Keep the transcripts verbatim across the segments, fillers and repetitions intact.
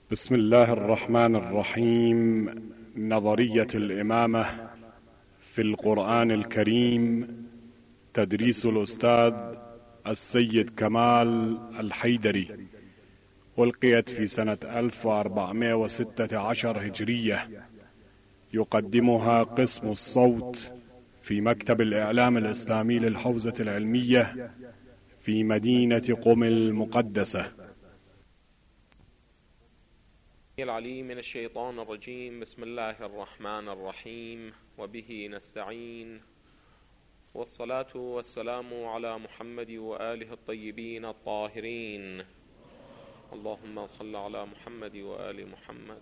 بسم الله الرحمن الرحيم. نظرية الإمامة في القرآن الكريم، تدريس الأستاذ السيد كمال الحيدري، ألقيت في سنة ألف وأربعمائة وستة عشر هجرية. يقدمها قسم الصوت في مكتب الإعلام الإسلامي للحوزة العلمية في مدينة قم المقدسة. العليم من الشيطان الرجيم. بسم الله الرحمن الرحيم، وبه نستعين، والصلاة والسلام على محمد وآله الطيبين الطاهرين. اللهم صل على محمد وآل محمد.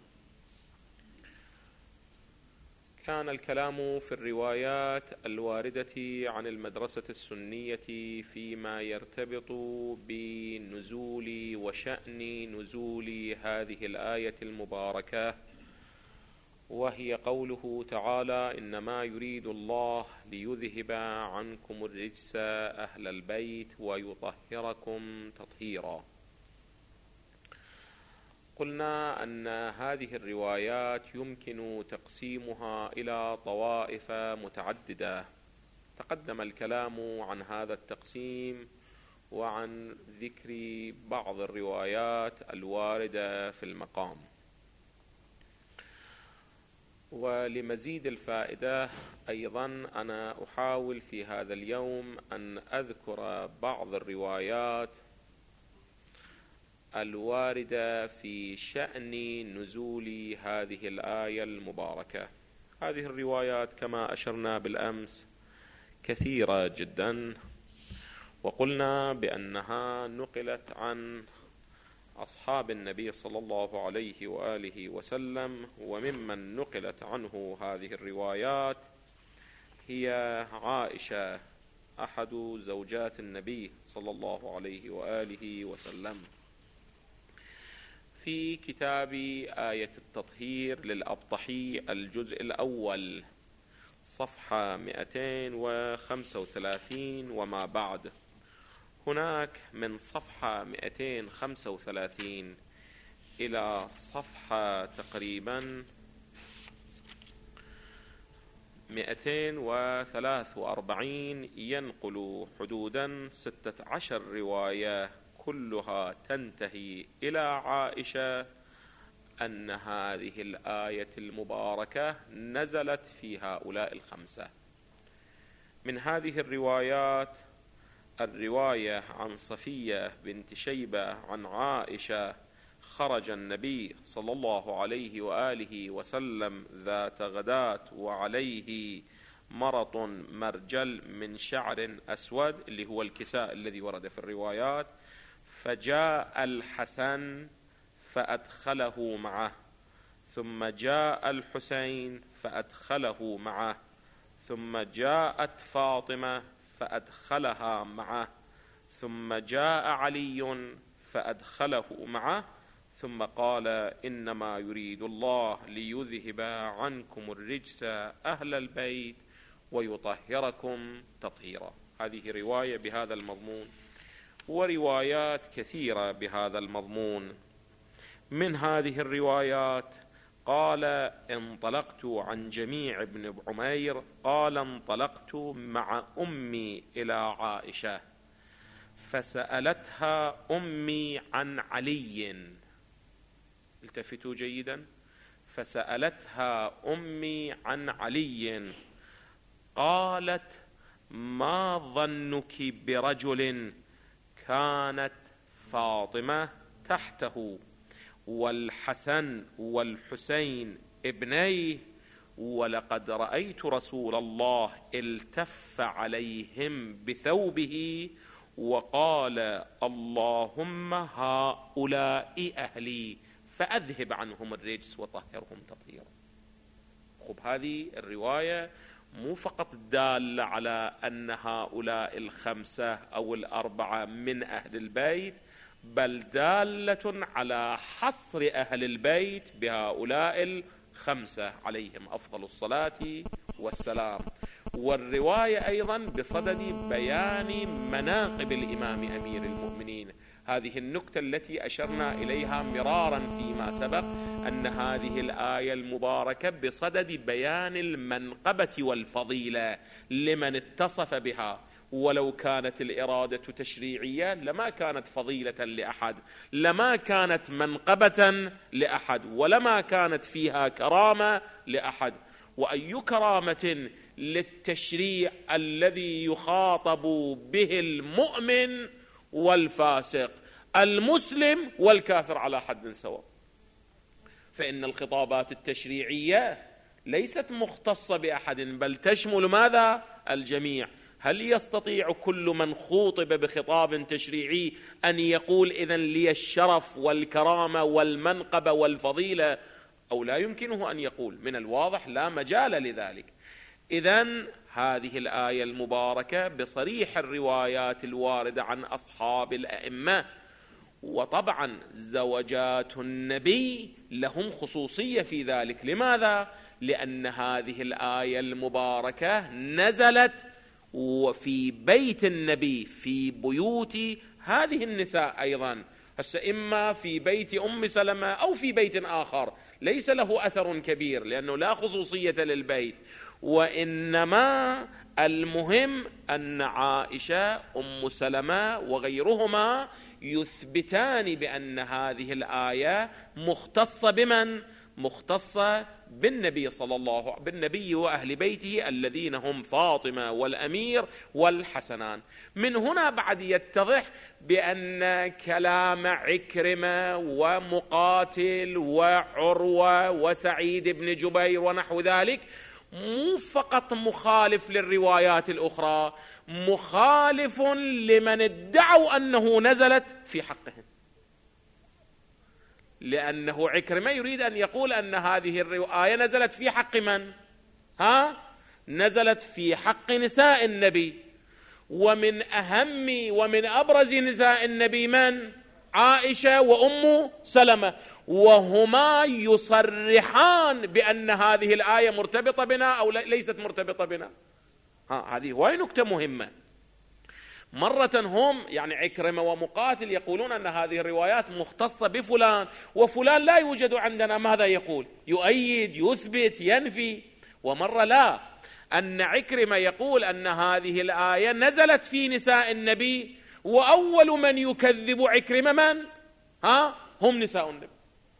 كان الكلام في الروايات الواردة عن المدرسة السنية فيما يرتبط بنزول وشأن نزول هذه الآية المباركة، وهي قوله تعالى: إنما يريد الله ليذهب عنكم الرجس أهل البيت ويطهركم تطهيرا. قلنا أن هذه الروايات يمكن تقسيمها إلى طوائف متعددة. تقدم الكلام عن هذا التقسيم وعن ذكر بعض الروايات الواردة في المقام. ولمزيد الفائدة أيضا أنا أحاول في هذا اليوم أن أذكر بعض الروايات الواردة في شأن نزول هذه الآية المباركة. هذه الروايات كما أشرنا بالأمس كثيرة جدا، وقلنا بأنها نقلت عن أصحاب النبي صلى الله عليه وآله وسلم، وممن نقلت عنه هذه الروايات هي عائشة أحد زوجات النبي صلى الله عليه وآله وسلم. في كتاب آية التطهير للأبطحي الجزء الأول صفحة مئتين وخمسة وثلاثين وما بعد، هناك من صفحة مئتين وخمسة وثلاثين إلى صفحة تقريبا مئتين وثلاثة وأربعين ينقل حدودا ستة عشر رواية، كلها تنتهي إلى عائشة أن هذه الآية المباركة نزلت في هؤلاء الخمسة. من هذه الروايات الرواية عن صفية بنت شيبة عن عائشة: خرج النبي صلى الله عليه وآله وسلم ذات غداة وعليه مرط مرجل من شعر أسود، اللي هو الكساء الذي ورد في الروايات، فجاء الحسن فأدخله معه، ثم جاء الحسين فأدخله معه، ثم جاءت فاطمة فأدخلها معه، ثم جاء علي فأدخله معه، ثم قال: إنما يريد الله ليذهب عنكم الرجس أهل البيت ويطهركم تطهيرا. هذه رواية بهذا المضمون، وروايات كثيرة بهذا المضمون. من هذه الروايات قال: انطلقت عن جميع بن عمير قال: انطلقت مع أمي إلى عائشة فسألتها أمي عن علي. التفتوا جيدا. فسألتها أمي عن علي قالت: ما ظنك برجل كانت فاطمة تحته والحسن والحسين ابنيه، ولقد رأيت رسول الله التف عليهم بثوبه وقال: اللهم هؤلاء أهلي فأذهب عنهم الرجس وطهرهم تطهيرا. خب، هذه الرواية مو فقط دالة على أن هؤلاء الخمسة أو الأربعة من أهل البيت، بل دالة على حصر أهل البيت بهؤلاء الخمسة عليهم أفضل الصلاة والسلام. والرواية أيضا بصدد بيان مناقب الإمام أمير المؤمنين، هذه النكتة التي أشرنا إليها مرارا في كما سبق أن هذه الآية المباركة بصدد بيان المنقبة والفضيلة لمن اتصف بها، ولو كانت الإرادة تشريعية لما كانت فضيلة لأحد، لما كانت منقبة لأحد، ولما كانت فيها كرامة لأحد. وأي كرامة للتشريع الذي يخاطب به المؤمن والفاسق، المسلم والكافر على حد سواء. فإن الخطابات التشريعية ليست مختصة بأحد، بل تشمل ماذا؟ الجميع. هل يستطيع كل من خوطب بخطاب تشريعي أن يقول إذن لي الشرف والكرامة والمنقبة والفضيلة، أو لا يمكنه أن يقول؟ من الواضح لا مجال لذلك. إذن هذه الآية المباركة بصريح الروايات الواردة عن أصحاب الأئمة، وطبعا زوجات النبي لهم خصوصية في ذلك. لماذا؟ لأن هذه الآية المباركة نزلت وفي بيت النبي، في بيوت هذه النساء أيضا، هسه إما في بيت أم سلمة أو في بيت آخر ليس له أثر كبير لأنه لا خصوصية للبيت، وإنما المهم أن عائشة أم سلمة وغيرهما يثبتان بأن هذه الآية مختصة بمن؟ مختصة بالنبي صلى الله عليه وسلم، بالنبي وأهل بيته الذين هم فاطمة والأمير والحسنان. من هنا بعد يتضح بأن كلام عكرمة ومقاتل وعروة وسعيد بن جبير ونحو ذلك مو فقط مخالف للروايات الأخرى، مخالف لمن ادعوا أنه نزلت في حقهم، لأنه عكرمة يريد أن يقول أن هذه الآية نزلت في حق من؟ ها؟ نزلت في حق نساء النبي، ومن أهم ومن أبرز نساء النبي من؟ عائشة وأم سلمة، وهما يصرحان بأن هذه الآية مرتبطة بنا أو ليست مرتبطة بنا. ها، هذه هواي نكتة مهمة. مرة هم يعني عكرمة ومقاتل يقولون أن هذه الروايات مختصة بفلان، وفلان لا يوجد عندنا، ماذا يقول؟ يؤيد، يثبت، ينفي. ومرة لا، أن عكرمة يقول أن هذه الآية نزلت في نساء النبي، وأول من يكذب عكرمة من؟ ها؟ هم نساء النبي.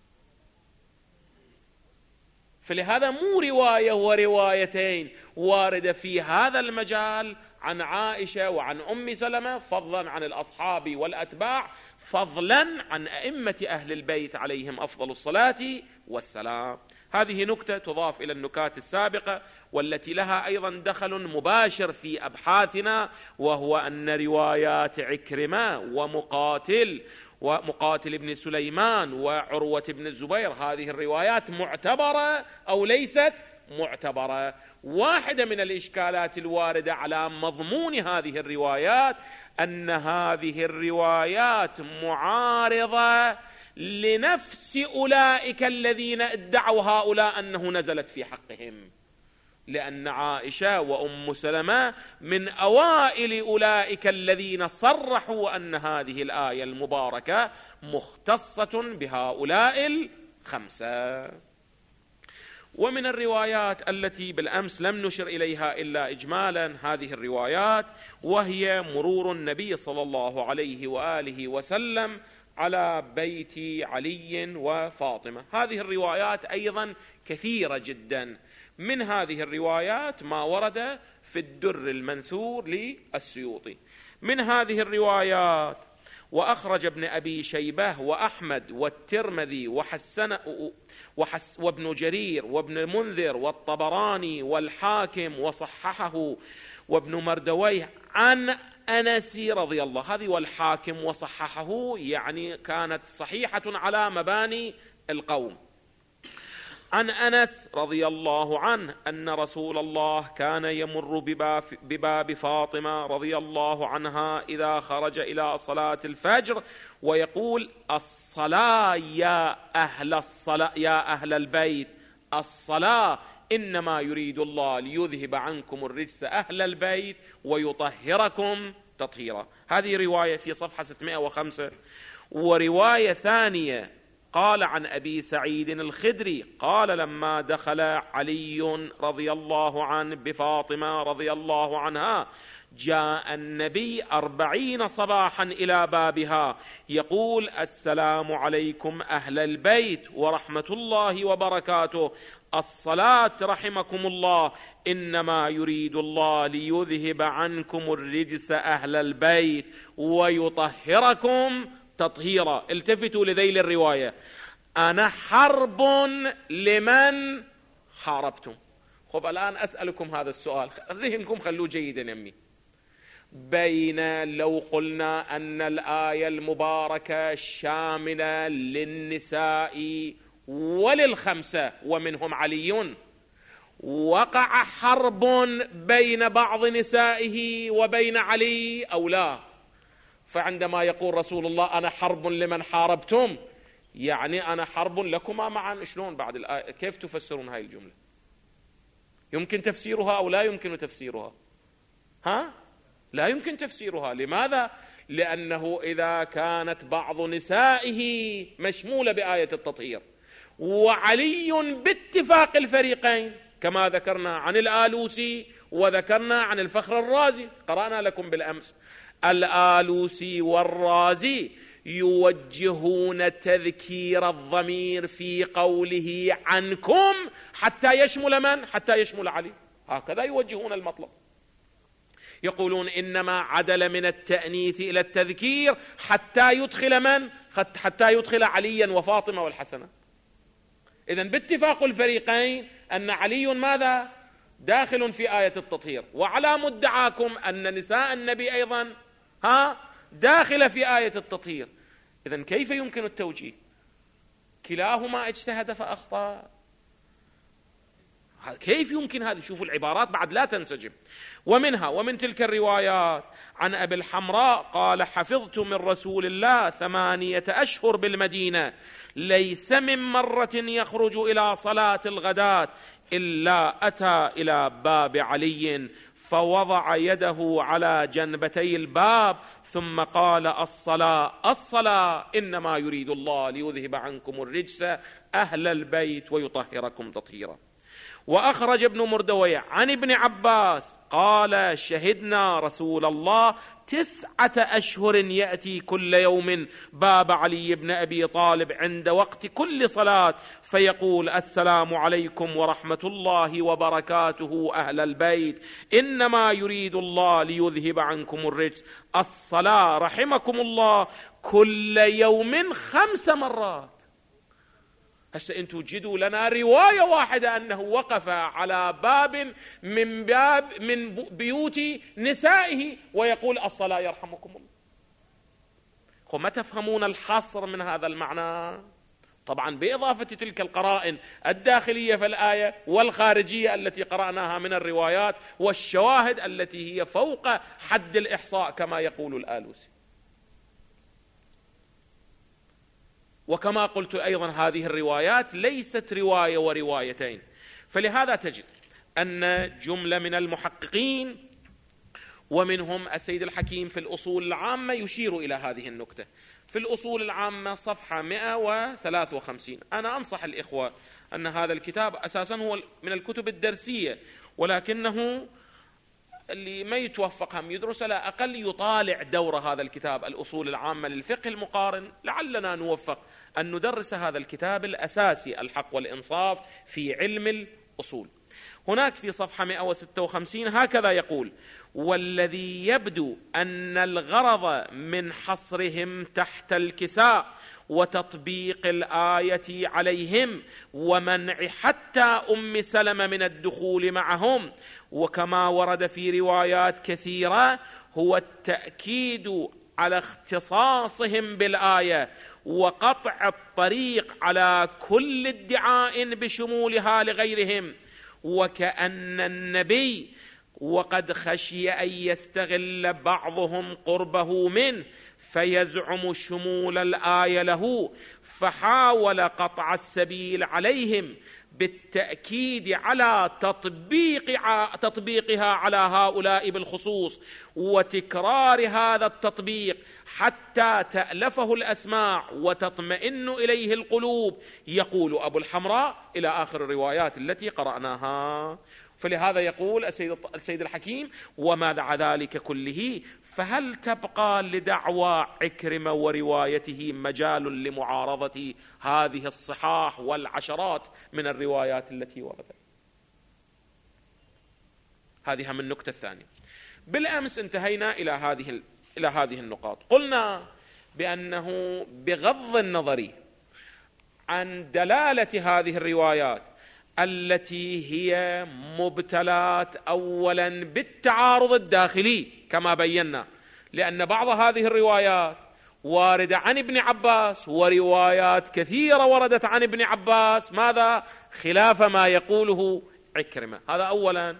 فلهذا مو رواية وروايتين واردة في هذا المجال عن عائشة وعن أم سلمة، فضلا عن الأصحاب والأتباع، فضلا عن أئمة أهل البيت عليهم أفضل الصلاة والسلام. هذه نكتة تضاف إلى النكات السابقة والتي لها أيضا دخل مباشر في أبحاثنا، وهو أن روايات عكرمة ومقاتل ومقاتل بن سليمان وعروة بن الزبير هذه الروايات معتبرة أو ليست معتبرة. واحدة من الإشكالات الواردة على مضمون هذه الروايات أن هذه الروايات معارضة لنفس أولئك الذين ادعوا هؤلاء أنه نزلت في حقهم، لأن عائشة وأم سلمة من أوائل أولئك الذين صرحوا أن هذه الآية المباركة مختصة بهؤلاء الخمسة. ومن الروايات التي بالأمس لم نشر إليها إلا إجمالا هذه الروايات، وهي مرور النبي صلى الله عليه وآله وسلم على بيت علي وفاطمة. هذه الروايات أيضا كثيرة جدا. من هذه الروايات ما ورد في الدر المنثور للسيوطي. من هذه الروايات وأخرج ابن أبي شيبة وأحمد والترمذي وحسن وحس وابن جرير وابن المنذر والطبراني والحاكم وصححه وابن مردويه عن أنس رضي الله، هذه والحاكم وصححه يعني كانت صحيحة على مباني القوم، عن أنس رضي الله عنه أن رسول الله كان يمر بباب فاطمة رضي الله عنها إذا خرج إلى صلاة الفجر ويقول: الصلاة يا أهل الصلاة يا أهل البيت، الصلاة إنما يريد الله ليذهب عنكم الرجس أهل البيت ويطهركم تطهيرا. هذه رواية في صفحة ستمائة وخمسة. ورواية ثانية قال عن أبي سعيد الخدري قال لما دخل علي رضي الله عنه بفاطمة رضي الله عنها جاء النبي أربعين صباحا إلى بابها يقول السلام عليكم أهل البيت ورحمة الله وبركاته، الصلاة رحمكم الله، إنما يريد الله ليذهب عنكم الرجس أهل البيت ويطهركم تطهيرا. التفتوا لذيل الرواية، أنا حرب لمن حاربتم. خب الآن أسألكم هذا السؤال، ذهنكم خلوه جيدا يمي. بين لو قلنا أن الآية المباركة شاملة للنساء وللخمسة ومنهم علي، وقع حرب بين بعض نسائه وبين علي أو لا؟ فعندما يقول رسول الله أنا حرب لمن حاربتم، يعني أنا حرب لكما معا. شلون بعد الآية؟ كيف تفسرون هاي الجملة؟ يمكن تفسيرها أو لا يمكن تفسيرها؟ ها؟ لا يمكن تفسيرها. لماذا؟ لأنه إذا كانت بعض نسائه مشمولة بآية التطهير وعلي باتفاق الفريقين كما ذكرنا عن الآلوسي وذكرنا عن الفخر الرازي، قرأنا لكم بالأمس، الآلوسي والرازي يوجهون تذكير الضمير في قوله عنكم حتى يشمل من؟ حتى يشمل علي. هكذا يوجهون المطلب، يقولون إنما عدل من التأنيث إلى التذكير حتى يدخل من؟ حتى يدخل عليا وفاطمة والحسنة. إذن باتفاق الفريقين أن علي ماذا؟ داخل في آية التطهير، وعلى مدعاكم أن نساء النبي أيضا ها داخل في آية التطهير. إذن كيف يمكن التوجيه؟ كلاهما اجتهد فأخطأ. كيف يمكن هذا؟ شوفوا العبارات بعد لا تنسجم. ومنها ومن تلك الروايات عن أبي الحمراء قال حفظت من رسول الله ثمانية أشهر بالمدينة ليس من مرة يخرج إلى صلاة الغداة إلا أتى إلى باب علي فوضع يده على جنبتي الباب ثم قال الصلاة الصلاة إنما يريد الله ليذهب عنكم الرجس أهل البيت ويطهركم تطهيرا. وأخرج ابن مردويه عن ابن عباس قال شهدنا رسول الله تسعة أشهر يأتي كل يوم باب علي بن أبي طالب عند وقت كل صلاة فيقول السلام عليكم ورحمة الله وبركاته أهل البيت، إنما يريد الله ليذهب عنكم الرجس، الصلاة رحمكم الله، كل يوم خمس مرات. هسه انتم جدوا لنا رواية واحدة أنه وقف على باب من باب من بيوت نسائه ويقول الصلاة يرحمكم الله. وما تفهمون الحصر من هذا المعنى؟ طبعا بإضافة تلك القرائن الداخلية في الآية والخارجية التي قرأناها من الروايات والشواهد التي هي فوق حد الإحصاء كما يقول الآلوسي. وكما قلت أيضا هذه الروايات ليست رواية وروايتين، فلهذا تجد أن جملة من المحققين ومنهم السيد الحكيم في الأصول العامة يشير إلى هذه النكتة. في الأصول العامة صفحة مئة وثلاثة وخمسين. أنا أنصح الإخوة أن هذا الكتاب أساسا هو من الكتب الدرسية، ولكنه اللي ما يتوفق هم يدرس لا أقل يطالع دور هذا الكتاب الأصول العامة للفقه المقارن، لعلنا نوفق أن ندرس هذا الكتاب الأساسي الحق والإنصاف في علم الأصول. هناك في صفحة مئة وستة وخمسين هكذا يقول: والذي يبدو أن الغرض من حصرهم تحت الكساء وتطبيق الآية عليهم ومنع حتى أم سلمة من الدخول معهم، وكما ورد في روايات كثيرة، هو التأكيد على اختصاصهم بالآية وقطع الطريق على كل ادعاء بشمولها لغيرهم، وكأن النبي وقد خشي أن يستغل بعضهم قربه منه فيزعم شمول الآية له، فحاول قطع السبيل عليهم بالتأكيد على تطبيق تطبيقها على هؤلاء بالخصوص، وتكرار هذا التطبيق حتى تألفه الأسماع وتطمئن إليه القلوب، يقول أبو الحمراء إلى آخر الروايات التي قرأناها. فلهذا يقول السيد الحكيم: وما دعا ذلك كله فهل تبقى لدعوى عكرمة وروايته مجال لمعارضة هذه الصحاح والعشرات من الروايات التي وردت؟ هذه من النقطة الثانية. بالأمس انتهينا إلى هذه إلى هذه النقاط. قلنا بأنه بغض النظر عن دلالة هذه الروايات التي هي مبتلات أولا بالتعارض الداخلي كما بينا، لأن بعض هذه الروايات واردة عن ابن عباس، وروايات كثيرة وردت عن ابن عباس ماذا؟ خلاف ما يقوله عكرمة. هذا أولا.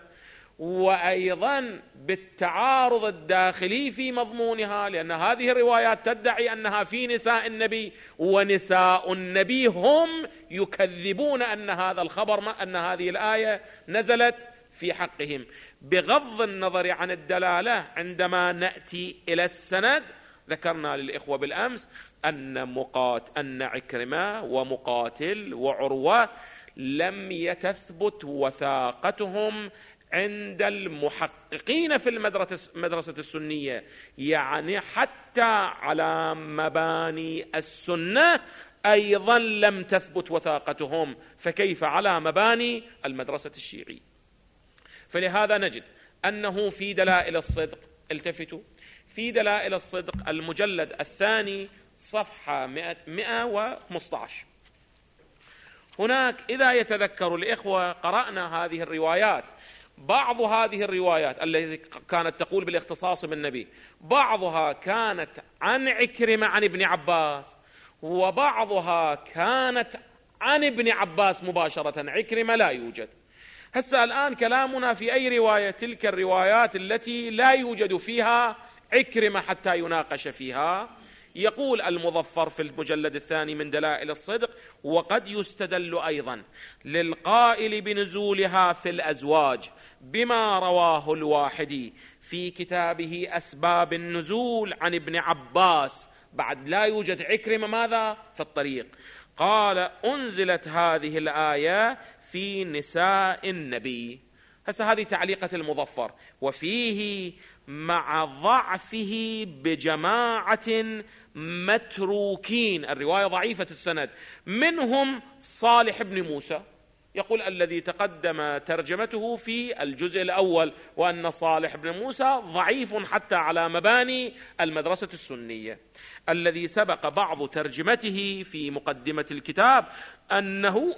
وأيضا بالتعارض الداخلي في مضمونها، لأن هذه الروايات تدعي أنها في نساء النبي، ونساء النبي هم يكذبون أن هذا الخبر أن هذه الآية نزلت في حقهم. بغض النظر عن الدلالة، عندما نأتي إلى السند ذكرنا للإخوة بالأمس أن مقات أن عكرمة ومقاتل وعروة لم يتثبت وثاقتهم عند المحققين في المدرسة السنية، يعني حتى على مباني السنة أيضا لم تثبت وثاقتهم، فكيف على مباني المدرسة الشيعية؟ فلهذا نجد أنه في دلائل الصدق، التفتوا في دلائل الصدق المجلد الثاني صفحة مئة وخمسة عشر، هناك إذا يتذكر الإخوة قرأنا هذه الروايات. بعض هذه الروايات التي كانت تقول بالاختصاص بالنبي بعضها كانت عن عكرمة عن ابن عباس، وبعضها كانت عن ابن عباس مباشرة، عكرمة لا يوجد. هسه الآن كلامنا في أي رواية؟ تلك الروايات التي لا يوجد فيها عكرمة حتى يناقش فيها. يقول المظفر في المجلد الثاني من دلائل الصدق: وقد يستدل أيضا للقائل بنزولها في الأزواج بما رواه الواحدي في كتابه أسباب النزول عن ابن عباس، بعد لا يوجد عكرمة ماذا في الطريق، قال: أنزلت هذه الآية في نساء النبي. هسه هذه تعليقة المظفر، وفيه مع ضعفه بجماعة متروكين، الرواية ضعيفة السند، منهم صالح بن موسى، يقول الذي تقدم ترجمته في الجزء الأول، وأن صالح بن موسى ضعيف حتى على مباني المدرسة السنية، الذي سبق بعض ترجمته في مقدمة الكتاب أنه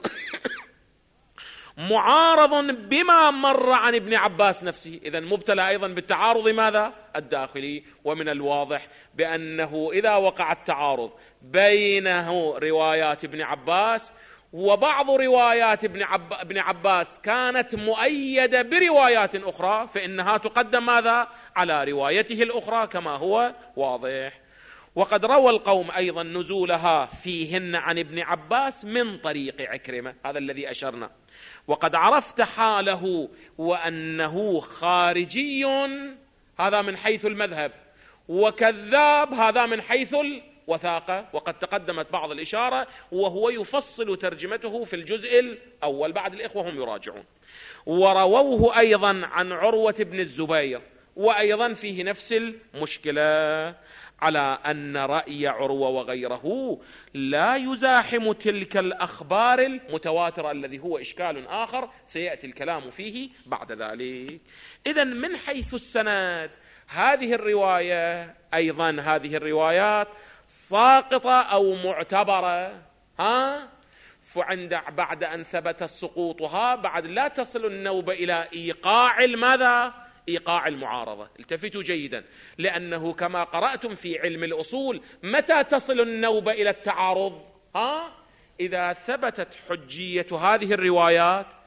معارض بما مر عن ابن عباس نفسه، إذن مبتلى أيضا بالتعارض ماذا؟ الداخلي. ومن الواضح بأنه إذا وقع التعارض بينه روايات ابن عباس وبعض روايات ابن, عب... ابن عباس كانت مؤيدة بروايات أخرى، فإنها تقدم ماذا؟ على روايته الأخرى كما هو واضح. وقد روى القوم أيضا نزولها فيهن عن ابن عباس من طريق عكرمة، هذا الذي أشرنا. وقد عرفت حاله وأنه خارجي، هذا من حيث المذهب، وكذاب، هذا من حيث الوثاقة، وقد تقدمت بعض الإشارة، وهو يفصل ترجمته في الجزء الأول، بعد الإخوة هم يراجعون. ورووه أيضا عن عروة بن الزبير، وأيضا فيه نفس المشكلة، على أن رأي عروة وغيره لا يزاحم تلك الأخبار المتواترة، الذي هو إشكال آخر سيأتي الكلام فيه بعد ذلك. إذن من حيث السند هذه الرواية أيضا هذه الروايات ساقطة أو معتبرة، ها فعند بعد أن ثبت سقوطها بعد لا تصل النوبة إلى إيقاع الماذا؟ إيقاع المعارضة. التفتوا جيدا، لأنه كما قرأتم في علم الأصول متى تصل النوبة إلى التعارض؟ ها؟ إذا ثبتت حجية هذه الروايات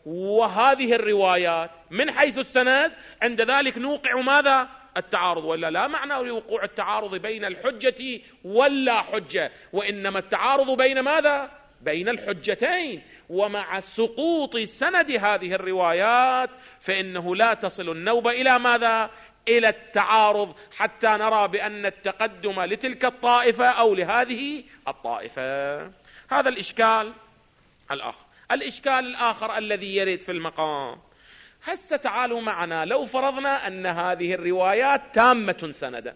وهذه الروايات من حيث السند، عند ذلك نوقع ماذا؟ التعارض. ولا لا معنى لوقوع التعارض بين الحجة ولا حجة، وإنما التعارض بين ماذا؟ بين الحجتين. ومع سقوط سند هذه الروايات فإنه لا تصل النوبة إلى ماذا؟ إلى التعارض، حتى نرى بأن التقدم لتلك الطائفة أو لهذه الطائفة. هذا الإشكال الآخر. الإشكال الآخر الذي يرد في المقام، هسه تعالوا معنا لو فرضنا أن هذه الروايات تامة سندا،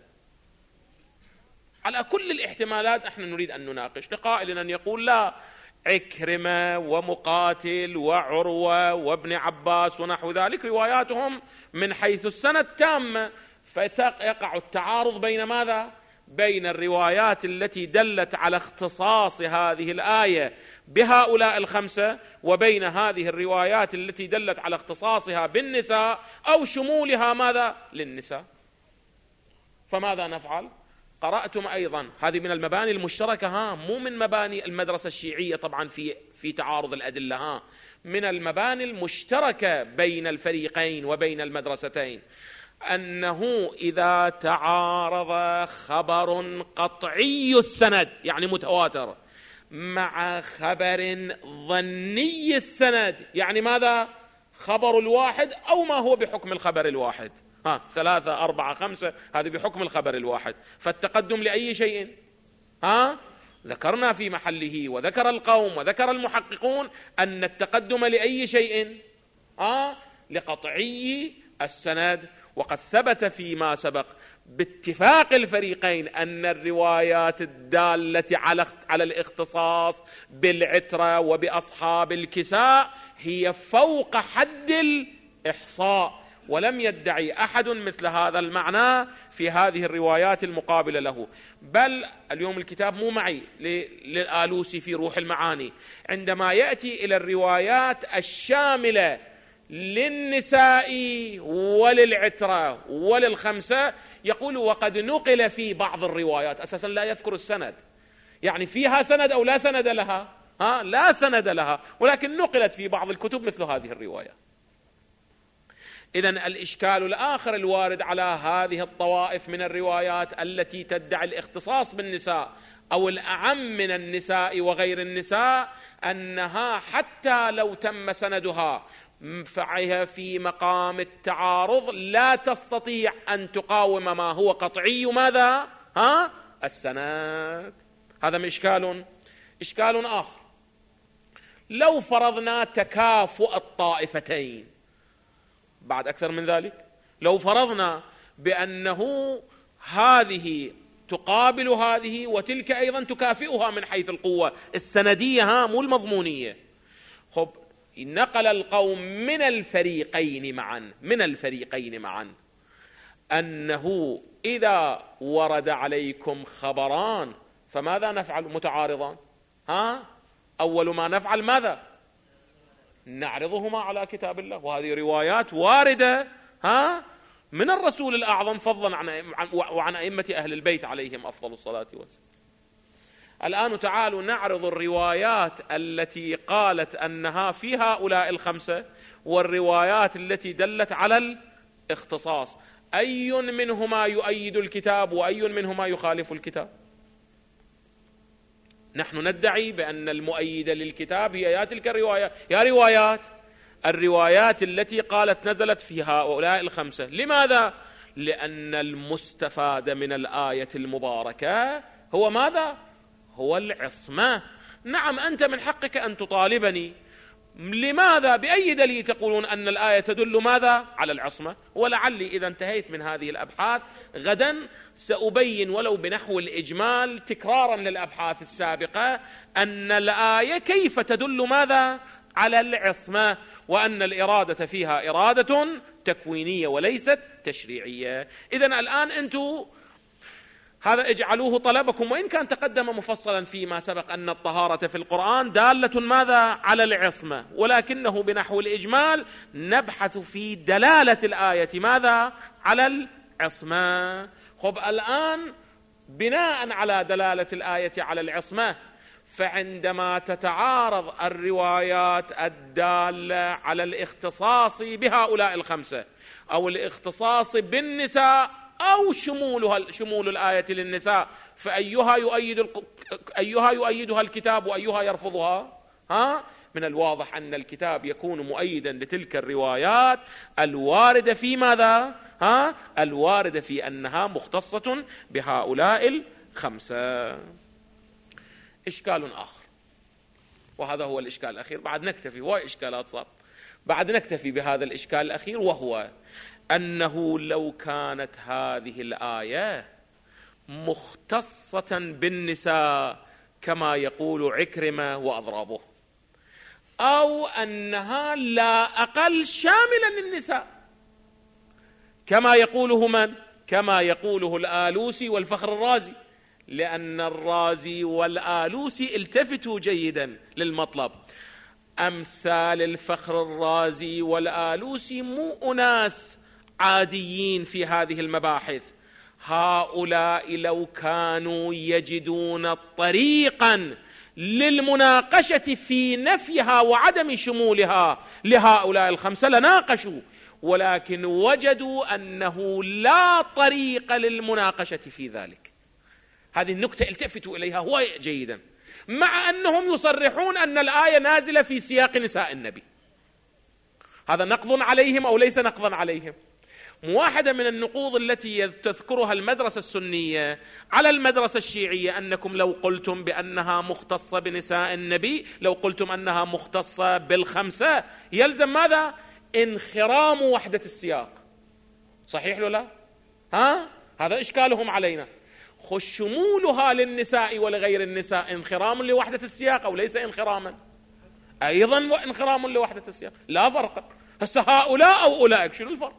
على كل الاحتمالات نحن نريد أن نناقش، لقائل أن يقول لا، عكرمة ومقاتل وعروة وابن عباس ونحو ذلك رواياتهم من حيث السند تامة، فيقع التعارض بين ماذا؟ بين الروايات التي دلت على اختصاص هذه الآية بهؤلاء الخمسة وبين هذه الروايات التي دلت على اختصاصها بالنساء أو شمولها ماذا؟ للنساء. فماذا نفعل؟ قرأتم أيضا هذه من المباني المشتركة، ها مو من مباني المدرسة الشيعية طبعا في في تعارض الأدلة، ها من المباني المشتركة بين الفريقين وبين المدرستين، أنه إذا تعارض خبر قطعي السند يعني متواتر مع خبر ظني السند، يعني ماذا؟ خبر الواحد أو ما هو بحكم الخبر الواحد، ها ثلاثة أربعة خمسة هذه بحكم الخبر الواحد، فالتقدم لأي شيء؟ ها ذكرنا في محله، وذكر القوم وذكر المحققون أن التقدم لأي شيء؟ ها لقطعي السند. وقد ثبت فيما سبق باتفاق الفريقين أن الروايات الدالة على على الاختصاص بالعترة وبأصحاب الكساء هي فوق حد الإحصاء، ولم يدعي أحد مثل هذا المعنى في هذه الروايات المقابلة له. بل اليوم الكتاب مو معي للآلوسي في روح المعاني، عندما يأتي إلى الروايات الشاملة للنساء وللعترة وللخمسة يقول وقد نقل في بعض الروايات، أساسا لا يذكر السند، يعني فيها سند أو لا سند لها؟ ها لا سند لها، ولكن نقلت في بعض الكتب مثل هذه الرواية. إذن الإشكال الآخر الوارد على هذه الطوائف من الروايات التي تدعي الاختصاص بالنساء أو الأعم من النساء وغير النساء، أنها حتى لو تم سندها فعها في مقام التعارض لا تستطيع أن تقاوم ما هو قطعي ماذا؟ ها السند. هذا من إشكال. إشكال آخر، لو فرضنا تكافؤ الطائفتين، بعد أكثر من ذلك لو فرضنا بأنه هذه تقابل هذه وتلك أيضا تكافئها من حيث القوة السندية، ها مو المضمونية. خب نقل القوم من الفريقين معا من الفريقين معا أنه إذا ورد عليكم خبران فماذا نفعل؟ متعارضان، ها أول ما نفعل ماذا؟ نعرضهما على كتاب الله، وهذه روايات واردة ها من الرسول الأعظم فضلا عن وعن أئمة أهل البيت عليهم أفضل الصلاة والسلام. الآن تعالوا نعرض الروايات التي قالت أنها في هؤلاء الخمسة والروايات التي دلت على الاختصاص، أي منهما يؤيد الكتاب وأي منهما يخالف الكتاب؟ نحن ندعي بأن المؤيدة للكتاب هي يا تلك الروايات يا روايات الروايات التي قالت نزلت في هؤلاء الخمسة. لماذا؟ لأن المستفاد من الآية المباركة هو ماذا؟ هو العصمة. نعم أنت من حقك أن تطالبني، لماذا؟ بأي دليل تقولون أن الآية تدل ماذا؟ على العصمة؟ ولعلي إذا انتهيت من هذه الأبحاث غدا سأبين ولو بنحو الإجمال تكرارا للأبحاث السابقة أن الآية كيف تدل ماذا؟ على العصمة، وأن الإرادة فيها إرادة تكوينية وليست تشريعية. إذن الآن أنتم هذا اجعلوه طلبكم، وإن كان تقدم مفصلا فيما سبق أن الطهارة في القرآن دالة ماذا؟ على العصمة، ولكنه بنحو الإجمال نبحث في دلالة الآية ماذا؟ على العصمة. خب الآن بناء على دلالة الآية على العصمة فعندما تتعارض الروايات الدالة على الاختصاص بهؤلاء الخمسة أو الاختصاص بالنساء أو شمولها شمول الآية للنساء، فأيها يؤيد أيها يؤيدها الكتاب وأيها يرفضها؟ ها؟ من الواضح أن الكتاب يكون مؤيدا لتلك الروايات الواردة في ماذا؟ ها؟ الواردة في أنها مختصة بهؤلاء الخمسة. إشكال آخر، وهذا هو الإشكال الأخير، بعد نكتفي، هو إشكالات صار، بعد نكتفي بهذا الإشكال الأخير، وهو أنه لو كانت هذه الآية مختصة بالنساء كما يقول عكرمة وأضرابه، أو أنها لا أقل شاملة للنساء كما يقوله من؟ كما يقوله الآلوسي والفخر الرازي، لأن الرازي والآلوسي التفتوا جيدا للمطلب. أمثال الفخر الرازي والآلوسي مو أناس عاديين في هذه المباحث، هؤلاء لو كانوا يجدون طريقا للمناقشة في نفيها وعدم شمولها لهؤلاء الخمسة لناقشوا، ولكن وجدوا أنه لا طريق للمناقشة في ذلك. هذه النكتة التفتوا إليها هو جيدا، مع أنهم يصرحون أن الآية نازلة في سياق نساء النبي. هذا نقض عليهم أو ليس نقضا عليهم؟ واحدة من النقوض التي تذكرها المدرسة السنية على المدرسة الشيعية أنكم لو قلتم بأنها مختصة بنساء النبي، لو قلتم أنها مختصة بالخمسة، يلزم ماذا؟ انخرام وحدة السياق. صحيح ولا لا؟ ها؟ هذا إشكالهم علينا. خش شمولها للنساء ولغير النساء انخرام لوحدة السياق أو ليس انخراما؟ أيضا انخرام لوحدة السياق، لا فرق. هسه هؤلاء أو أولئك شنو الفرق؟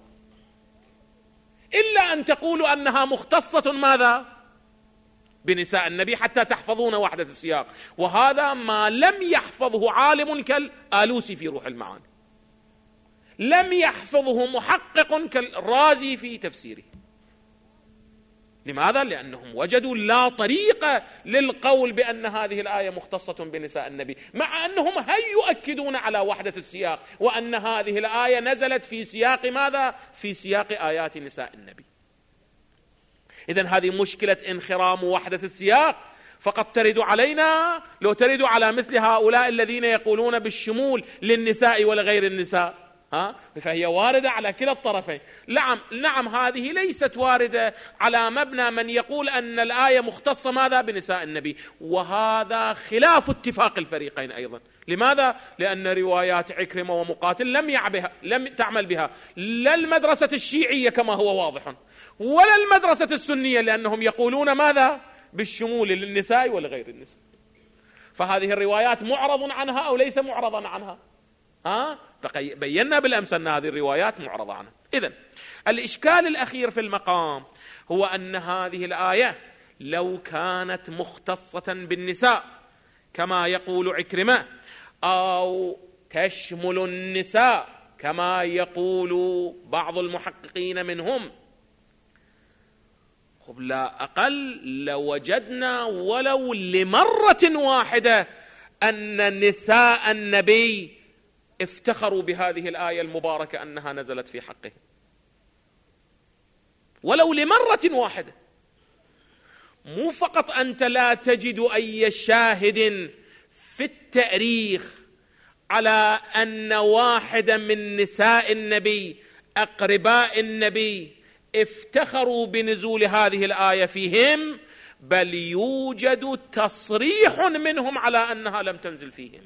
إلا أن تقولوا أنها مختصة ماذا؟ بنساء النبي حتى تحفظون وحدة السياق، وهذا ما لم يحفظه عالم كالآلوسي في روح المعاني، لم يحفظه محقق كالرازي في تفسيره. لماذا؟ لأنهم وجدوا لا طريق للقول بأن هذه الآية مختصة بنساء النبي، مع أنهم هل يؤكدون على وحدة السياق وأن هذه الآية نزلت في سياق ماذا؟ في سياق آيات نساء النبي. إذن هذه مشكلة انخرام وحدة السياق فقط ترد علينا لو ترد على مثل هؤلاء الذين يقولون بالشمول للنساء ولغير النساء، ها؟ فهي واردة على كلا الطرفين. نعم نعم هذه ليست واردة على مبنى من يقول أن الآية مختصة ماذا؟ بنساء النبي، وهذا خلاف اتفاق الفريقين أيضا. لماذا؟ لأن روايات عكرمة ومقاتل لم يعبها لم تعمل بها لا المدرسة الشيعية كما هو واضح، ولا المدرسة السنية، لأنهم يقولون ماذا؟ بالشمول للنساء ولغير النساء. فهذه الروايات معرض عنها أو ليس معرضا عنها؟ ها؟ بينا بالأمس أن هذه الروايات معرضة عنها. إذن الإشكال الأخير في المقام هو أن هذه الآية لو كانت مختصة بالنساء كما يقول عكرمة، أو تشمل النساء كما يقول بعض المحققين منهم، خب لا أقل لوجدنا ولو لمرة واحدة أن نساء النبي افتخروا بهذه الآية المباركة أنها نزلت في حقه، ولو لمرة واحدة. مو فقط أنت لا تجد أي شاهد في التاريخ على أن واحدا من نساء النبي أقرباء النبي افتخروا بنزول هذه الآية فيهم، بل يوجد تصريح منهم على أنها لم تنزل فيهم.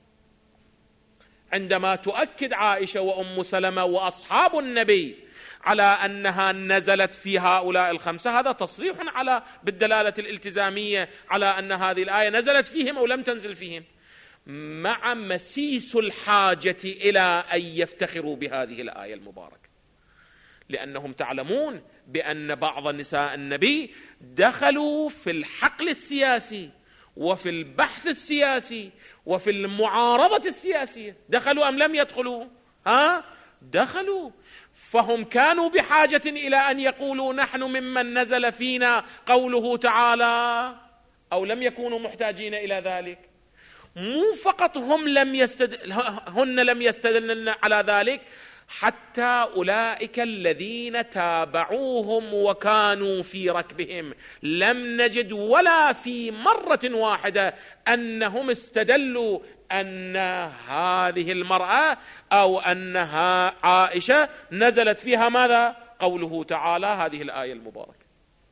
عندما تؤكد عائشة وأم سلمة وأصحاب النبي على أنها نزلت في هؤلاء الخمسة، هذا تصريح على بالدلالة الالتزامية على أن هذه الآية نزلت فيهم أو لم تنزل فيهم، مع مسيس الحاجة إلى أن يفتخروا بهذه الآية المباركة، لأنهم تعلمون بأن بعض نساء النبي دخلوا في الحقل السياسي وفي البحث السياسي وفي المعارضة السياسية. دخلوا أم لم يدخلوا؟ ها؟ دخلوا. فهم كانوا بحاجة إلى أن يقولوا نحن ممن نزل فينا قوله تعالى أو لم يكونوا محتاجين إلى ذلك. مو فقط هم لم يستدل هن لم يستدلن على ذلك، حتى أولئك الذين تابعوهم وكانوا في ركبهم لم نجد ولا في مرة واحدة أنهم استدلوا أن هذه المرأة أو أنها عائشة نزلت فيها ماذا؟ قوله تعالى هذه الآية المباركة.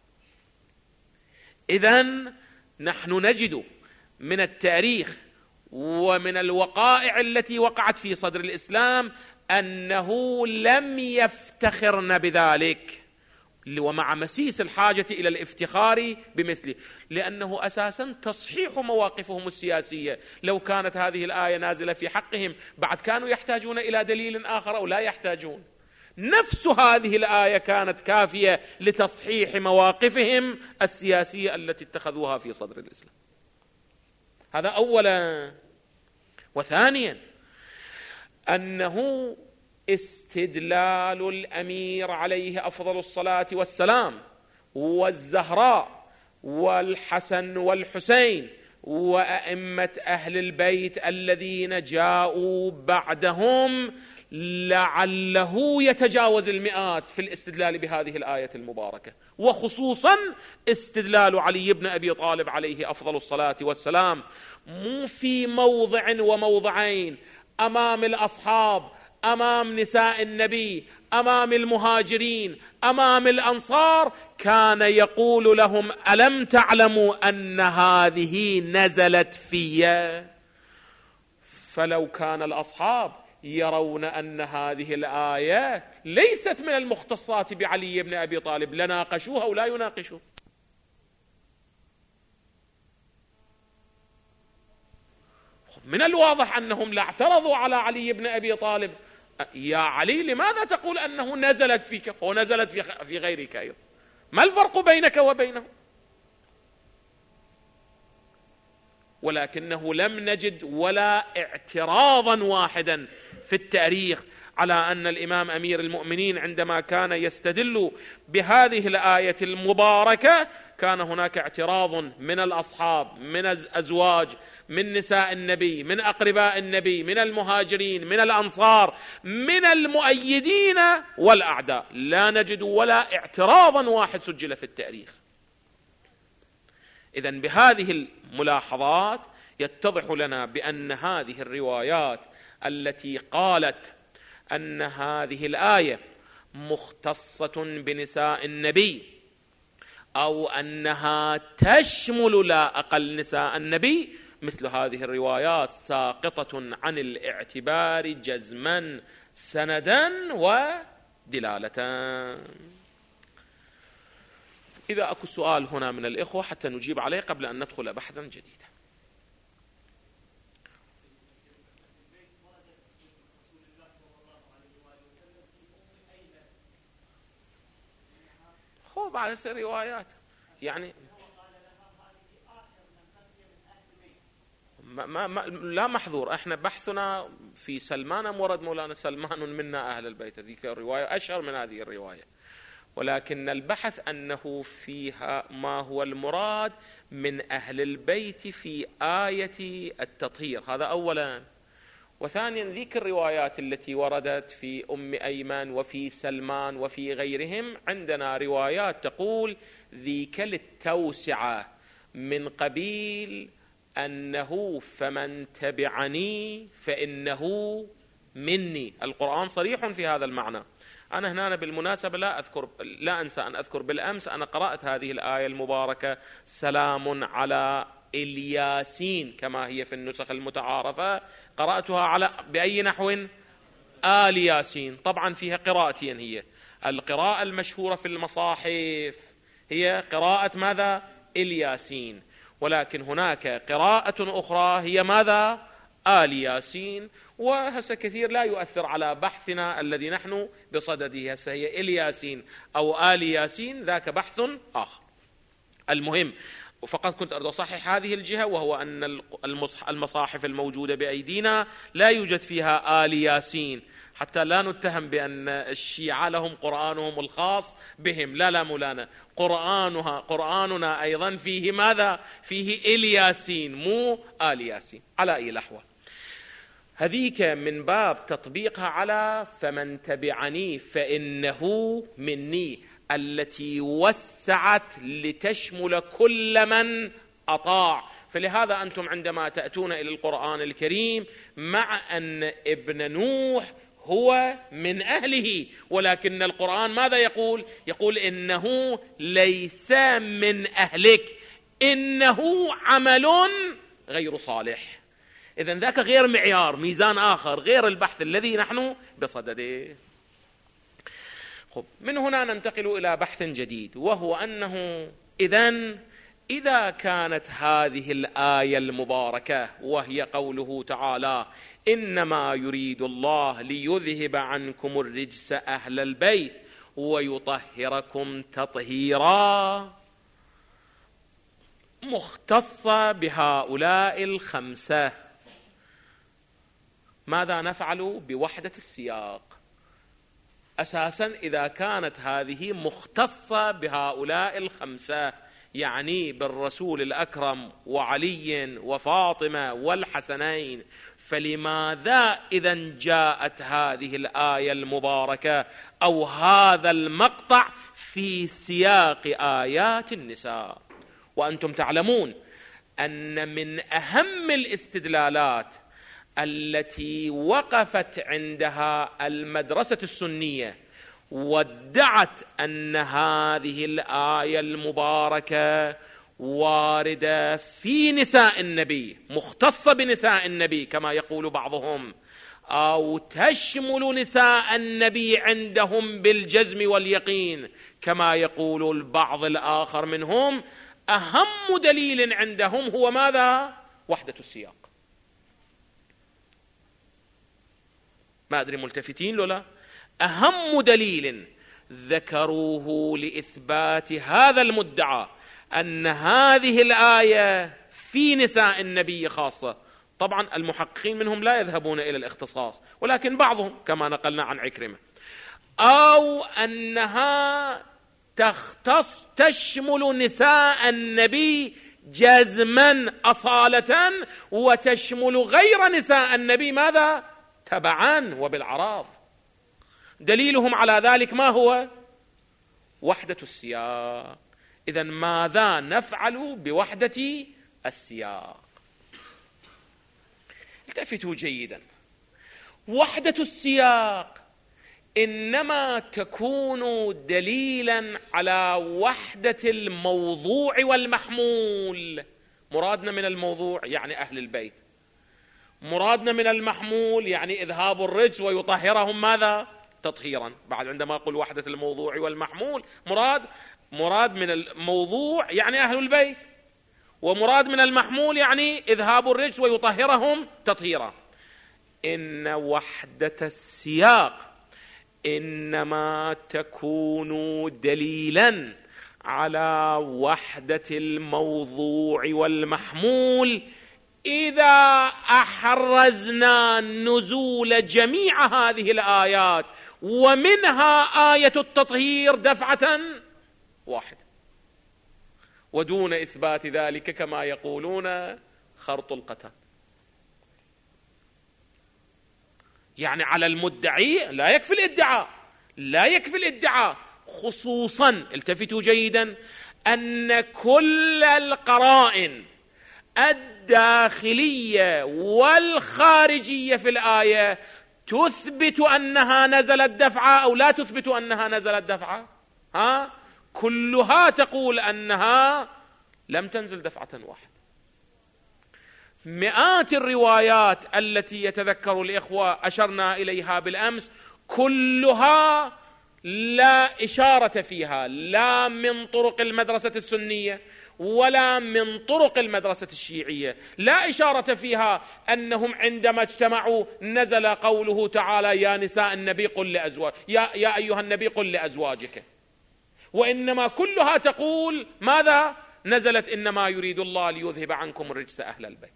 إذن نحن نجد من التاريخ ومن الوقائع التي وقعت في صدر الإسلام أنه لم يفتخرن بذلك، ومع مسيس الحاجة إلى الافتخار بمثله، لأنه أساسا تصحيح مواقفهم السياسية. لو كانت هذه الآية نازلة في حقهم بعد كانوا يحتاجون إلى دليل آخر أو لا يحتاجون. نفس هذه الآية كانت كافية لتصحيح مواقفهم السياسية التي اتخذوها في صدر الإسلام. هذا أولا. وثانيا أنه استدلال الأمير عليه أفضل الصلاة والسلام والزهراء والحسن والحسين وأئمة أهل البيت الذين جاءوا بعدهم لعله يتجاوز المئات في الاستدلال بهذه الآية المباركة، وخصوصا استدلال علي بن أبي طالب عليه أفضل الصلاة والسلام مو في موضع وموضعين، أمام الأصحاب، أمام نساء النبي، أمام المهاجرين، أمام الأنصار، كان يقول لهم ألم تعلموا أن هذه نزلت في. فلو كان الأصحاب يرون أن هذه الآية ليست من المختصات بعلي بن أبي طالب لناقشوها ولا يناقشوها. من الواضح أنهم لا اعترضوا على علي بن أبي طالب. يا علي لماذا تقول أنه نزلت فيك ونزلت في غيرك أيضا؟ ما الفرق بينك وبينه؟ ولكنه لم نجد ولا اعتراضا واحدا في التاريخ على أن الإمام أمير المؤمنين عندما كان يستدل بهذه الآية المباركة كان هناك اعتراض من الأصحاب، من الأزواج، من نساء النبي، من أقرباء النبي، من المهاجرين، من الأنصار، من المؤيدين والأعداء. لا نجد ولا اعتراضا واحد سجل في التاريخ. إذن بهذه الملاحظات يتضح لنا بأن هذه الروايات التي قالت أن هذه الآية مختصة بنساء النبي أو أنها تشمل لا أقل نساء النبي، مثل هذه الروايات ساقطة عن الاعتبار جزما سندا ودلالة. إذا أكو سؤال هنا من الإخوة حتى نجيب عليه قبل أن ندخل بحثا جديدا. خو بعد روايات يعني ما ما ما لا محظور. احنا بحثنا في سلمان مورد مولانا سلمان منا أهل البيت، هذيك الرواية أشهر من هذه الرواية، ولكن البحث أنه فيها ما هو المراد من أهل البيت في آية التطهير، هذا أولا. وثانيا ذيك الروايات التي وردت في أم أيمن وفي سلمان وفي غيرهم، عندنا روايات تقول ذيك للتوسعة من قبيل أنه فمن تبعني فإنه مني. القرآن صريح في هذا المعنى. أنا هنا بالمناسبة لا أذكر لا أنسى أن أذكر بالأمس أنا قرأت هذه الآية المباركة سلام على الياسين كما هي في النسخ المتعارفة، قرأتها على بأي نحو؟ آل ياسين. طبعا فيها قراءتين، هي القراءة المشهورة في المصاحف هي قراءة ماذا؟ الياسين، ولكن هناك قراءة أخرى هي ماذا؟ آل ياسين. وهسه كثير لا يؤثر على بحثنا الذي نحن بصدده، هسه هي الياسين أو آل ياسين، ذاك بحث آخر. المهم وفقط كنت أريد أصحح هذه الجهة، وهو أن المصاحف الموجودة بأيدينا لا يوجد فيها آل ياسين، حتى لا نتهم بأن الشيعة لهم قرآنهم الخاص بهم. لا لا مولانا، قرآنها قرآننا أيضا فيه ماذا؟ فيه إلياسين مو آل ياسين. على أي الأحوال هذيك من باب تطبيقها على فمن تبعني فإنه مني، التي وسعت لتشمل كل من أطاع. فلهذا أنتم عندما تأتون إلى القرآن الكريم مع أن ابن نوح هو من أهله، ولكن القرآن ماذا يقول؟ يقول إنه ليس من أهلك، إنه عمل غير صالح. إذن ذاك غير معيار، ميزان آخر غير البحث الذي نحن بصدده. خب، من هنا ننتقل إلى بحث جديد، وهو أنه إذن إذا كانت هذه الآية المباركة وهي قوله تعالى إنما يريد الله ليذهب عنكم الرجس أهل البيت ويطهركم تطهيرا، مختصة بهؤلاء الخمسة، ماذا نفعل بوحدة السياق؟ أساسا إذا كانت هذه مختصة بهؤلاء الخمسة، يعني بالرسول الأكرم وعلي وفاطمة والحسنين، فلماذا إذن جاءت هذه الآية المباركة أو هذا المقطع في سياق آيات النساء؟ وأنتم تعلمون أن من أهم الاستدلالات التي وقفت عندها المدرسة السنية وادعت أن هذه الآية المباركة واردة في نساء النبي، مختصة بنساء النبي كما يقول بعضهم، أو تشمل نساء النبي عندهم بالجزم واليقين كما يقول البعض الآخر منهم، أهم دليل عندهم هو ماذا؟ وحدة السياق. ما أدري ملتفتين لولا؟ أهم دليل ذكروه لإثبات هذا المدعى أن هذه الآية في نساء النبي خاصة. طبعا المحققين منهم لا يذهبون إلى الاختصاص، ولكن بعضهم كما نقلنا عن عكرمة، أو أنها تختص تشمل نساء النبي جزما أصالة، وتشمل غير نساء النبي ماذا؟ تبعا وبالعراض. دليلهم على ذلك ما هو؟ وحدة السياق. إذن ماذا نفعل بوحدة السياق؟ التفتوا جيدا، وحدة السياق إنما تكون دليلا على وحدة الموضوع والمحمول. مرادنا من الموضوع يعني أهل البيت، مرادنا من المحمول يعني إذهاب الرجس ويطهرهم ماذا؟ تطهيرا. بعد عندما أقول وحدة الموضوع والمحمول، مراد مراد من الموضوع يعني أهل البيت، ومراد من المحمول يعني إذهاب الرجس ويطهرهم تطهيرا. إن وحدة السياق إنما تكون دليلا على وحدة الموضوع والمحمول إذا أحرزنا نزول جميع هذه الآيات ومنها آية التطهير دفعة واحدة، ودون إثبات ذلك كما يقولون خرط القتل. يعني على المدعي لا يكفي الادعاء، لا يكفي الادعاء، خصوصا التفتوا جيدا أن كل القرائن الداخلية والخارجية في الآية تثبت أنها نزلت دفعة أو لا تثبت أنها نزلت دفعة؟ ها؟ كلها تقول أنها لم تنزل دفعة واحدة. مئات الروايات التي يتذكر الإخوة أشرنا إليها بالأمس كلها لا إشارة فيها لا من طرق المدرسة السنية ولا من طرق المدرسة الشيعية، لا إشارة فيها أنهم عندما اجتمعوا نزل قوله تعالى يا نساء النبي قل لأزواج يا, يا أيها النبي قل لأزواجك، وإنما كلها تقول ماذا؟ نزلت إنما يريد الله ليذهب عنكم الرجس أهل البيت.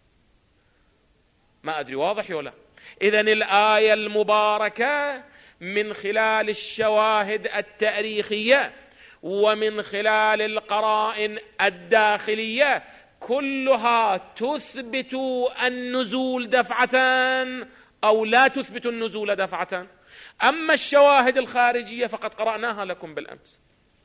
ما أدري واضح ولا؟ إذن الآية المباركة من خلال الشواهد التاريخية ومن خلال القرائن الداخلية كلها تثبت النزول دفعة أو لا تثبت النزول دفعة. أما الشواهد الخارجية فقد قرأناها لكم بالأمس،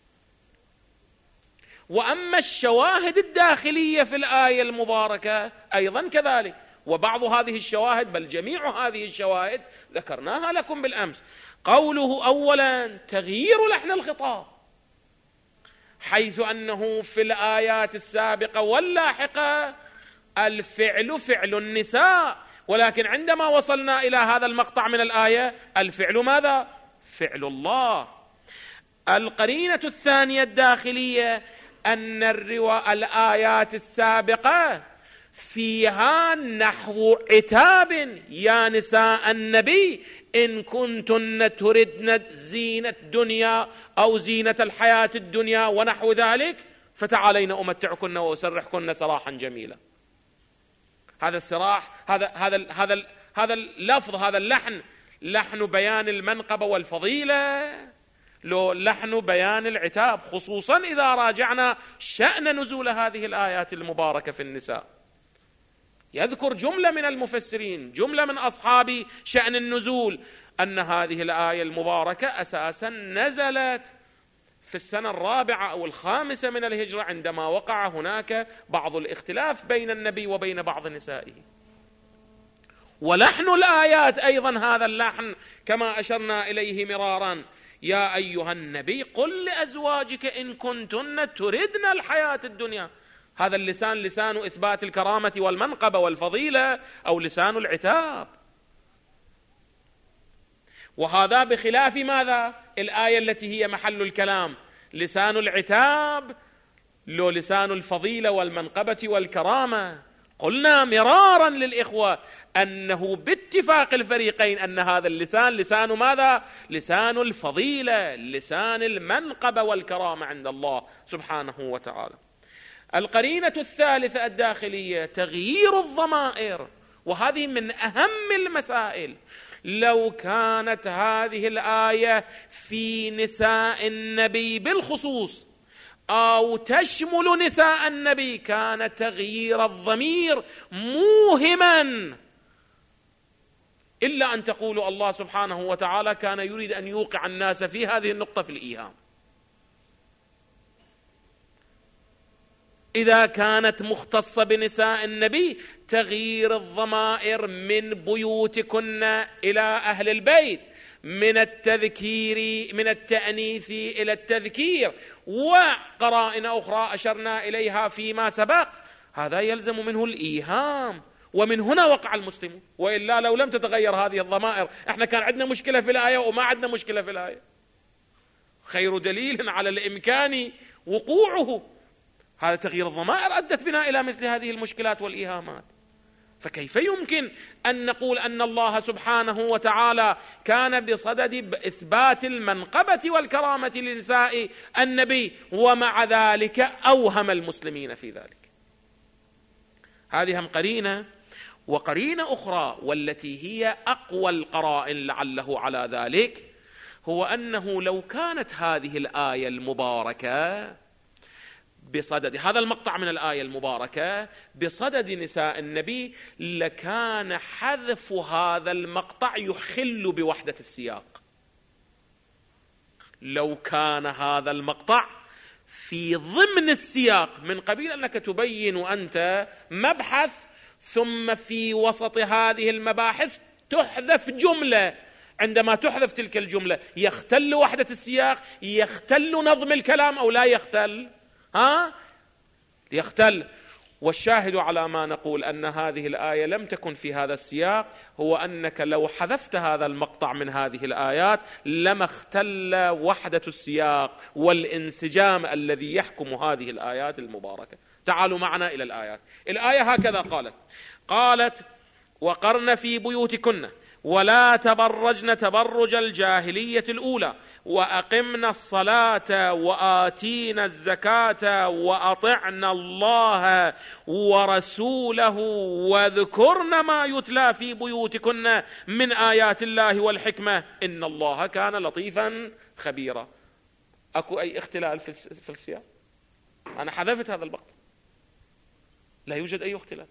وأما الشواهد الداخلية في الآية المباركة أيضا كذلك. وبعض هذه الشواهد بل جميع هذه الشواهد ذكرناها لكم بالأمس. قوله أولا تغيير لحن الخطاب، حيث أنه في الآيات السابقة واللاحقة الفعل فعل النساء، ولكن عندما وصلنا إلى هذا المقطع من الآية الفعل ماذا؟ فعل الله. القرينة الثانية الداخلية أن الروا... الآيات السابقة فيها نحو عتاب: يا نساء النبي إن كنتن تردن زينة الدنيا أو زينة الحياة الدنيا ونحو ذلك فتعالين أمتعكن وأسرحكن سراحا جميلا. هذا السراح، هذا هذا هذا هذا اللفظ، هذا اللحن، لحن بيان المنقبة والفضيلة، لو لحن بيان العتاب، خصوصا إذا راجعنا شأن نزول هذه الآيات المباركة في النساء. يذكر جملة من المفسرين، جملة من أصحاب شأن النزول، أن هذه الآية المباركة أساسا نزلت في السنة الرابعة أو الخامسة من الهجرة، عندما وقع هناك بعض الاختلاف بين النبي وبين بعض نسائه. ولحن الآيات أيضا هذا اللحن كما أشرنا إليه مرارا: يا أيها النبي قل لأزواجك إن كنتن تردن الحياة الدنيا. هذا اللسان لسان إثبات الكرامة والمنقبة والفضيلة أو لسان العتاب. وهذا بخلاف ماذا؟ الآية التي هي محل الكلام، لسان العتاب لو لسان الفضيلة والمنقبة والكرامة. قلنا مرارا للإخوة أنه باتفاق الفريقين أن هذا اللسان لسان ماذا؟ لسان الفضيلة، لسان المنقبة والكرامة عند الله سبحانه وتعالى. القرينة الثالثة الداخلية تغيير الضمائر، وهذه من أهم المسائل. لو كانت هذه الآية في نساء النبي بالخصوص أو تشمل نساء النبي كان تغيير الضمير موهما، إلا أن تقولوا الله سبحانه وتعالى كان يريد أن يوقع الناس في هذه النقطة في الإيهام. إذا كانت مختصة بنساء النبي تغيير الضمائر من بيوتكن إلى أهل البيت، من التذكير من التأنيث إلى التذكير، وقرائن أخرى أشرنا إليها فيما سبق، هذا يلزم منه الإيهام. ومن هنا وقع المسلمون، وإلا لو لم تتغير هذه الضمائر احنا كان عندنا مشكلة في الآية وما عندنا مشكلة في الآية. خير دليل على الإمكان وقوعه. هذا تغيير الضمائر أدت بنا إلى مثل هذه المشكلات والإيهامات. فكيف يمكن أن نقول أن الله سبحانه وتعالى كان بصدد إثبات المنقبة والكرامة لنساء النبي ومع ذلك أوهم المسلمين في ذلك؟ هذه هم قرينة. وقرينة أخرى والتي هي أقوى القرائن لعله على ذلك، هو أنه لو كانت هذه الآية المباركة بصدد هذا المقطع من الآية المباركة بصدد نساء النبي، لكان حذف هذا المقطع يخل بوحدة السياق. لو كان هذا المقطع في ضمن السياق من قبيل أنك تبين أنت مبحث ثم في وسط هذه المباحث تحذف جملة، عندما تحذف تلك الجملة يختل وحدة السياق، يختل نظم الكلام أو لا يختل؟ ها؟ يختل. والشاهد على ما نقول أن هذه الآية لم تكن في هذا السياق هو أنك لو حذفت هذا المقطع من هذه الآيات لما اختل وحدة السياق والانسجام الذي يحكم هذه الآيات المباركة. تعالوا معنا إلى الآيات. الآية هكذا قالت: قالت وقرن في بيوتكن ولا تبرجن تبرج الجاهلية الأولى وأقمنا الصلاة وآتينا الزكاة وأطعنا الله ورسوله واذكرن ما يتلى في بيوتكن من آيات الله والحكمة إن الله كان لطيفا خبيرا. أكو أي اختلال في السياق؟ أنا حذفت هذا المقطع، لا يوجد أي اختلال.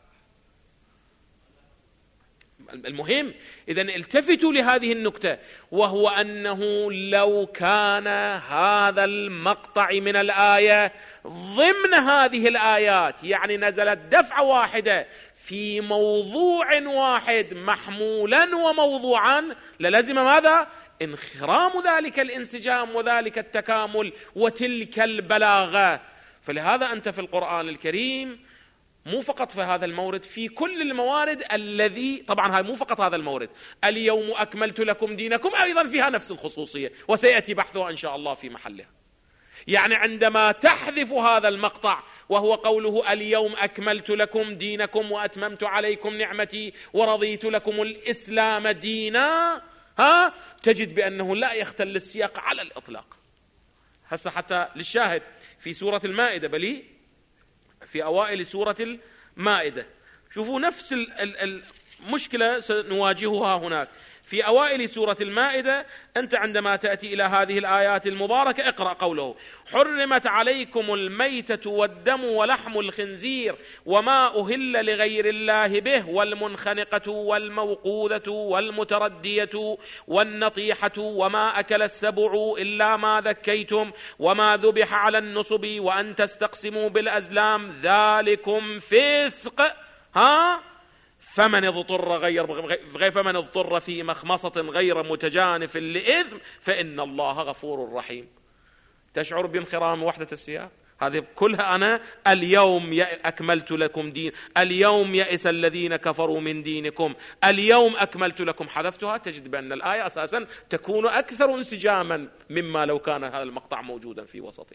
المهم إذن التفتوا لهذه النكتة، وهو أنه لو كان هذا المقطع من الآية ضمن هذه الآيات، يعني نزلت دفعة واحدة في موضوع واحد محمولا وموضوعا، للزم ماذا؟ انخرام ذلك الانسجام وذلك التكامل وتلك البلاغة. فلهذا أنت في القرآن الكريم مو فقط في هذا المورد، في كل الموارد الذي طبعا هاي مو فقط هذا المورد، اليوم أكملت لكم دينكم أيضا فيها نفس الخصوصية، وسيأتي بحثها إن شاء الله في محلها. يعني عندما تحذف هذا المقطع وهو قوله اليوم أكملت لكم دينكم وأتممت عليكم نعمتي ورضيت لكم الإسلام دينا، ها تجد بأنه لا يختل السياق على الإطلاق. هسه حتى للشاهد في سورة المائدة، بل في أوائل سورة المائدة، شوفوا نفس المشكلة سنواجهها هناك في أوائل سورة المائدة. أنت عندما تأتي إلى هذه الآيات المباركة اقرأ قوله حرمت عليكم الميتة والدم ولحم الخنزير وما أهل لغير الله به والمنخنقة والموقوذة والمتردية والنطيحة وما أكل السبع إلا ما ذكيتم وما ذبح على النصب وأن تستقسموا بالأزلام ذلكم فسق ها فمن اضطر غير فمن اضطر في مخمصة غير متجانف لإثم فإن الله غفور رحيم. تشعر بانخرام وحدة السياق؟ هذه كلها أنا اليوم أكملت لكم دين، اليوم يئس الذين كفروا من دينكم، اليوم أكملت لكم، حذفتها. تجد بأن الآية أساسا تكون أكثر انسجاما مما لو كان هذا المقطع موجودا في وسطه.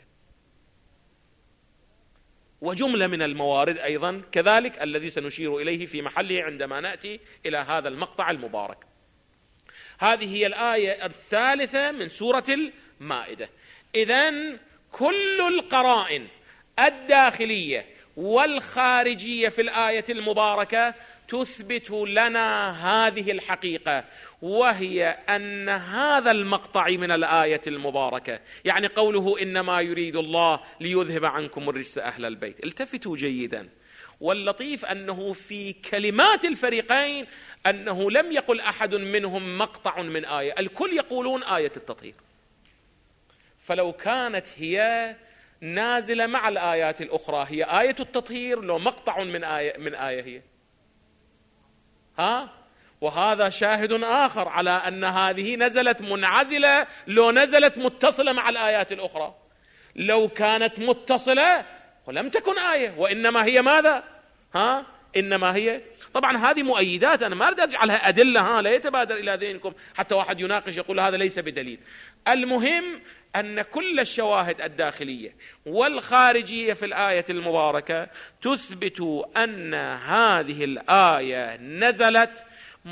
وجملة من الموارد أيضا كذلك الذي سنشير إليه في محله عندما نأتي إلى هذا المقطع المبارك. هذه هي الآية الثالثة من سورة المائدة. إذن كل القرائن الداخلية والخارجية في الآية المباركة تثبت لنا هذه الحقيقة، وهي أن هذا المقطع من الآية المباركة، يعني قوله إنما يريد الله ليذهب عنكم الرجس أهل البيت، التفتوا جيدا. واللطيف أنه في كلمات الفريقين أنه لم يقل أحد منهم مقطع من آية، الكل يقولون آية التطهير. فلو كانت هي نازلة مع الآيات الأخرى هي آية التطهير، لو مقطع من آية من آية هي ها. وهذا شاهد آخر على أن هذه نزلت منعزلة، لو نزلت متصلة مع الآيات الأخرى. لو كانت متصلة ولم تكن آية، وإنما هي ماذا؟ ها إنما هي طبعا هذه مؤيدات، أنا ما أريد أجعلها أدلة، ها لا يتبادر إلى ذهنكم حتى واحد يناقش يقول هذا ليس بدليل. المهم أن كل الشواهد الداخلية والخارجية في الآية المباركة تثبت أن هذه الآية نزلت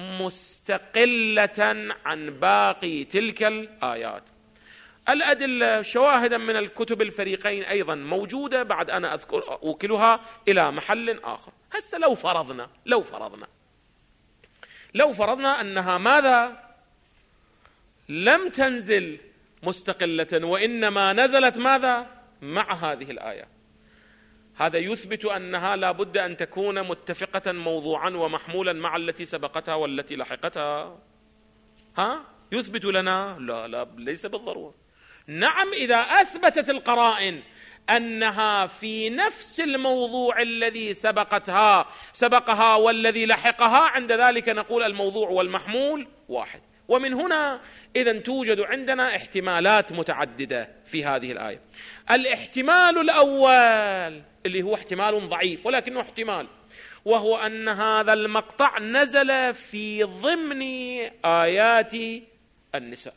مستقلة عن باقي تلك الآيات. الأدلة شواهدا من الكتب الفريقين أيضا موجودة، بعد أنا أذكر أوكلها إلى محل آخر. هسه لو فرضنا لو فرضنا لو فرضنا أنها ماذا؟ لم تنزل مستقلة، وإنما نزلت ماذا؟ مع هذه الآية. هذا يثبت أنها لا بد أن تكون متفقة موضوعا ومحمولا مع التي سبقتها والتي لحقتها. ها يثبت لنا لا لا ليس بالضرورة. نعم إذا أثبتت القرائن أنها في نفس الموضوع الذي سبقتها سبقها والذي لحقها، عند ذلك نقول الموضوع والمحمول واحد. ومن هنا إذن توجد عندنا احتمالات متعددة في هذه الآية. الاحتمال الأول اللي هو احتمال ضعيف ولكنه احتمال، وهو أن هذا المقطع نزل في ضمن آيات النساء،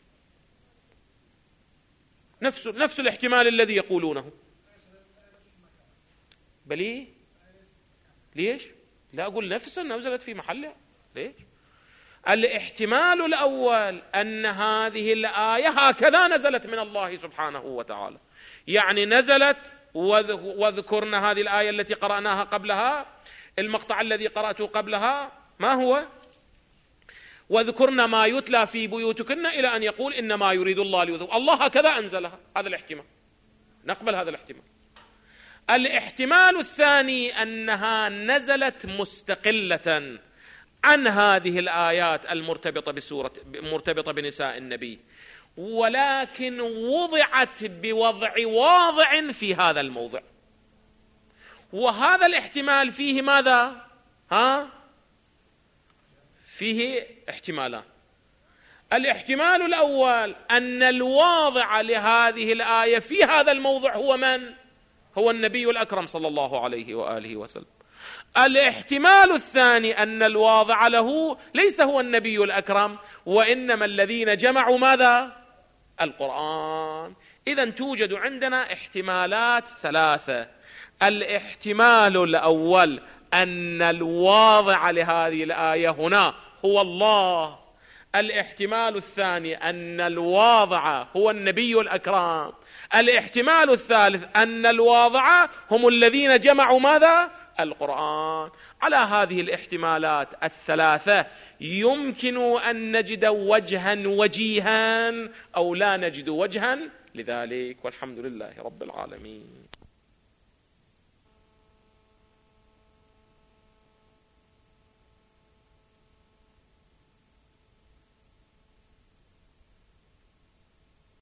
نفس نفس الاحتمال الذي يقولونه. بلي ليش؟ لا أقول نفسه نزلت في محلها. ليش؟ الاحتمال الأول أن هذه الآية هكذا نزلت من الله سبحانه وتعالى، يعني نزلت واذكرنا هذه الآية التي قرأناها قبلها، المقطع الذي قرأته قبلها ما هو؟ واذكرنا ما يتلى في بيوتكن إلى أن يقول إنما يريد الله ليذهب. الله هكذا أنزلها، هذا الاحتمال، نقبل هذا الاحتمال. الاحتمال الثاني أنها نزلت مستقلة عن هذه الآيات المرتبطة بسورة مرتبطة بنساء النبي، ولكن وضعت بوضع واضع في هذا الموضع. وهذا الاحتمال فيه ماذا؟ ها؟ فيه احتمالان. الاحتمال الأول أن الواضع لهذه الآية في هذا الموضع هو من؟ هو النبي الأكرم صلى الله عليه وآله وسلم. الاحتمال الثاني أن الواضع له ليس هو النبي الأكرم، وإنما الذين جمعوا ماذا؟ القرآن. إذن توجد عندنا احتمالات ثلاثة. الاحتمال الأول أن الواضع لهذه الآية هنا هو الله. الاحتمال الثاني أن الواضع هو النبي الأكرم. الاحتمال الثالث أن الواضع هم الذين جمعوا ماذا؟ القرآن. على هذه الاحتمالات الثلاثة يمكن أن نجد وجها وجيها أو لا نجد وجها لذلك، والحمد لله رب العالمين.